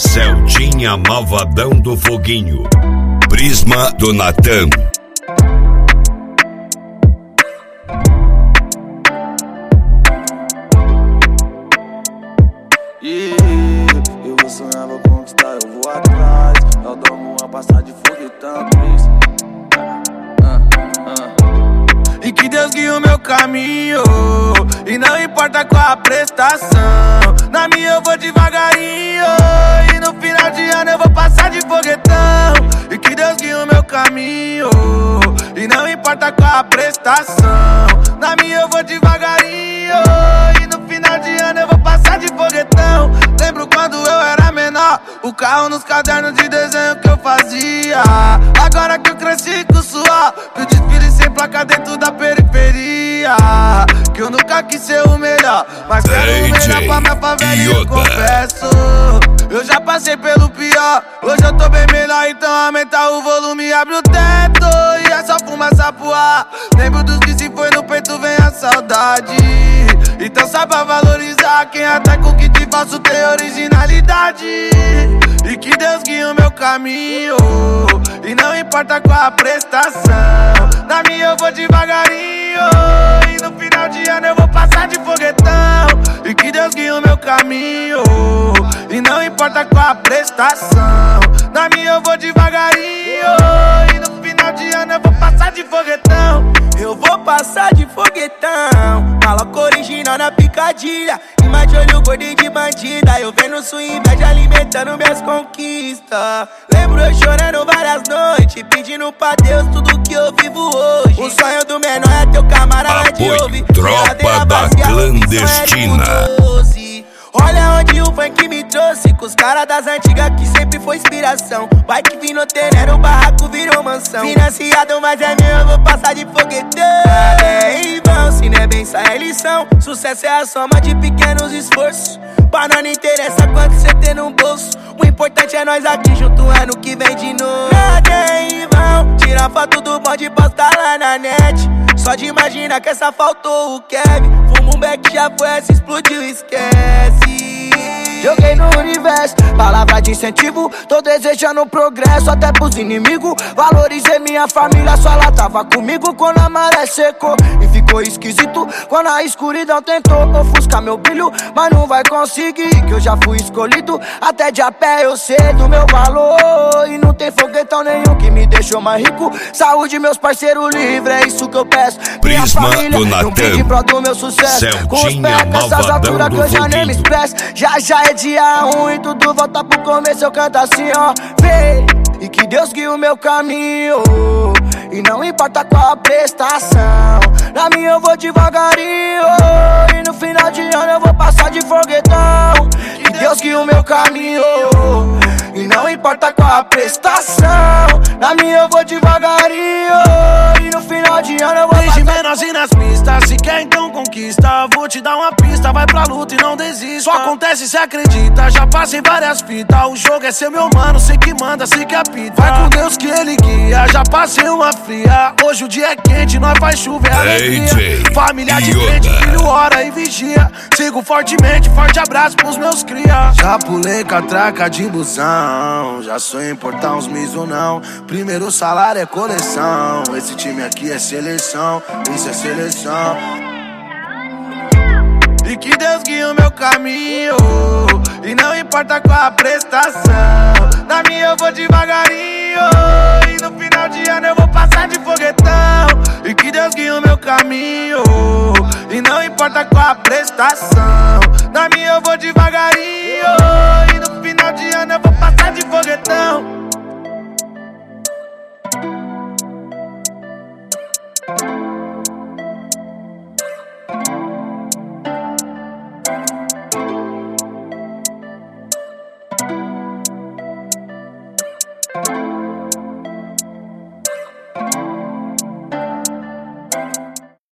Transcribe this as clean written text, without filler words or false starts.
Celtinha Malvadão do Foguinho, Prisma do Natan. Eu vou sonhar, vou conquistar, eu vou atrás. Eu dou uma passada de foguetão, Prisma. E que Deus guie o meu caminho, e não importa qual a prestação. Na minha eu vou devagarinho, e no final de ano eu vou passar de foguetão. E que Deus guie o meu caminho, e não importa qual a prestação. Na minha eu vou devagarinho, e no final de ano eu vou passar de foguetão. Lembro quando eu era menor, o carro nos cadernos de desenho que eu fazia. Agora que eu cresci com suor, que eu desfile sem placa dentro da periferia. Que eu nunca quis ser o melhor, mas quero o melhor pra minha favela e eu confesso. Eu já passei pelo pior, hoje eu tô bem melhor, então aumenta o volume, abre o teto e é só fumaça pro ar. Lembro dos que se foi no peito, vem a saudade. Então saiba valorizar quem até com que te faço tem originalidade. E que Deus guie o meu caminho, e não importa qual a prestação. Na minha eu vou devagarinho, e no final de ano eu vou passar de foguetão. E que Deus guie o meu caminho, e não importa qual a prestação. Na minha eu vou devagarinho, e no final de ano eu vou passar de foguetão. Eu vou passar de foguetão, maloca original na picadilha. Rima de olho gordo e de bandida, eu vendo sua inveja alimentando minhas conquistas. Lembro eu chorando várias noites, pedindo pra Deus tudo que eu vivo hoje. O sonho do menor é teu camarada de ouvir. Tropa da Clandestina. Olha onde o funk me trouxe, com os caras das antigas que sempre foi inspiração. Vai que vim no terreno, o barraco virou mansão. Financiado, mas é meu, eu vou passar de foguetão. É em vão, se não é bem, sai a lição. Sucesso é a soma de pequenos esforços. Pra nós não interessa quanto cê tem no bolso. O importante é nós aqui junto, ano que vem de novo. Nada é em vão, tira foto do bonde e posta lá na net. Só de imaginar que essa faltou o Kevin. Fumo um beck, já foi, essa explodiu, esquece. Joguei no universo, palavra de incentivo. Tô desejando progresso até pros inimigos. Valorizei minha família, só ela tava comigo quando a maré secou. E ficou esquisito quando a escuridão tentou ofuscar meu brilho, mas não vai conseguir, que eu já fui escolhido. Até de a pé eu sei do meu valor, e não tem foguetão nenhum que me deixou mais rico. Saúde, meus parceiros livres, é isso que eu peço. Minha Prisma família do Natan, não pede pró do meu sucesso. Com os pés nessas alturas que eu já nem me expresso. Já é dia 1 e tudo volta pro começo, eu canto assim, ó. Vem, e que Deus guie o meu caminho, e não importa qual a prestação. Na minha eu vou devagarinho, e no final de ano eu vou passar de foguetão. Que Deus guie o meu caminho, e não importa qual a prestação. Na minha eu vou devagarinho, e no final de ano eu vou Desde menorzinho nas pistas, se quer então conquista. Vou te dar uma pista, vai pra luta e não desista. Só acontece se acredita, já passei várias fitas. O jogo é ser meu mano, sei que manda, sei que apita. Vai com Deus que ele guia, já passei uma fria. Hoje o dia é quente, nós faz chuva, é alegria. Família de crente, filho ora e vigia. Sigo fortemente, forte abraço pros meus cria. Já pulei catraca de busão, já sonhei em portar uns miso não. Primeiro salário é coleção, esse time aqui é seleção, isso é seleção. E que Deus guie o meu caminho, e não importa qual a prestação. Na minha eu vou devagarinho, e no final de ano eu vou passar de foguetão. E que Deus guie o meu caminho, e não importa qual a prestação. Na minha eu vou devagarinho, e no final de ano eu vou passar de foguetão.